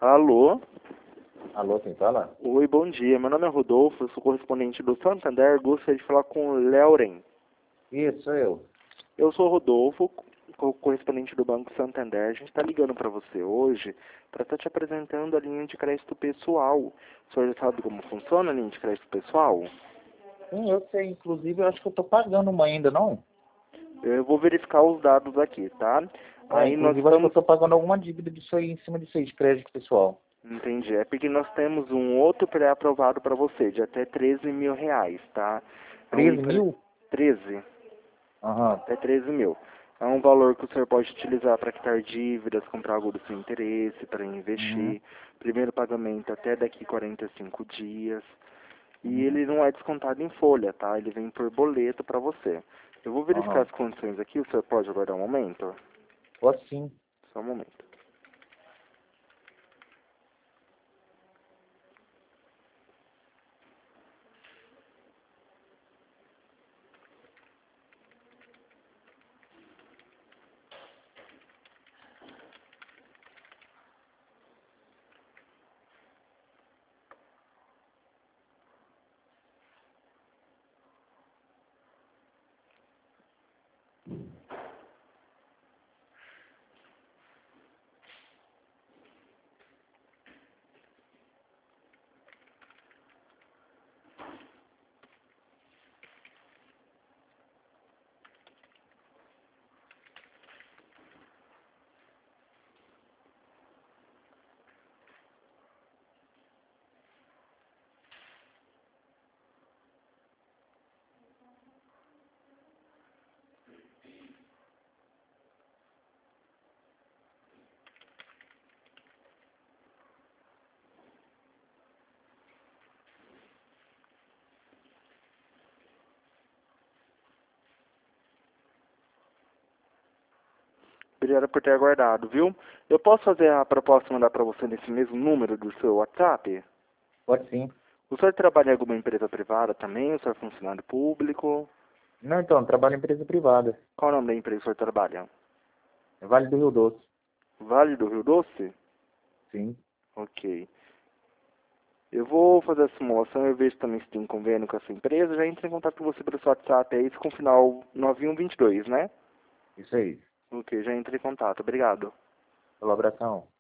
Alô? Alô, quem fala? Oi, bom dia. Meu nome é Rodolfo, eu sou correspondente do Santander. Gostaria de falar com o Leoren. Isso, sou eu. Eu sou o Rodolfo, correspondente do Banco Santander. A gente está ligando para você hoje para estar te apresentando a linha de crédito pessoal. O senhor já sabe como funciona a linha de crédito pessoal? Sim, eu sei. Inclusive, eu acho que eu tô pagando uma ainda, não? Eu vou verificar os dados aqui, tá? Aí nós Inclusive, eu acho que eu estamos... tô pagando alguma dívida disso aí, em cima disso aí, de crédito pessoal. Entendi. É porque nós temos um outro pré-aprovado para você, de até R$ 13.000, tá? É um 13 empre... mil? 13. Aham. Até 13 mil. É um valor que o senhor pode utilizar para quitar dívidas, comprar algo do seu interesse, para Uhum. investir. Primeiro pagamento até daqui 45 dias. E Uhum. ele não é descontado em folha, tá? Ele vem por boleto para você. Eu vou verificar Aham. as condições aqui, o senhor pode aguardar um momento? Pode sim. Só um momento. Obrigado por ter aguardado, viu? Eu posso fazer a proposta e mandar para você nesse mesmo número do seu WhatsApp? Pode sim. O senhor trabalha em alguma empresa privada também? O senhor é funcionário público? Não, então, eu trabalho em empresa privada. Qual é o nome da empresa que o senhor trabalha? É Vale do Rio Doce. Vale do Rio Doce? Sim. Ok. Eu vou fazer a simulação, eu vejo também se tem convênio com essa empresa, já entro em contato com você pelo seu WhatsApp, é isso com o final 9122, né? Isso aí. Ok, já entrei em contato, obrigado. Colaboração.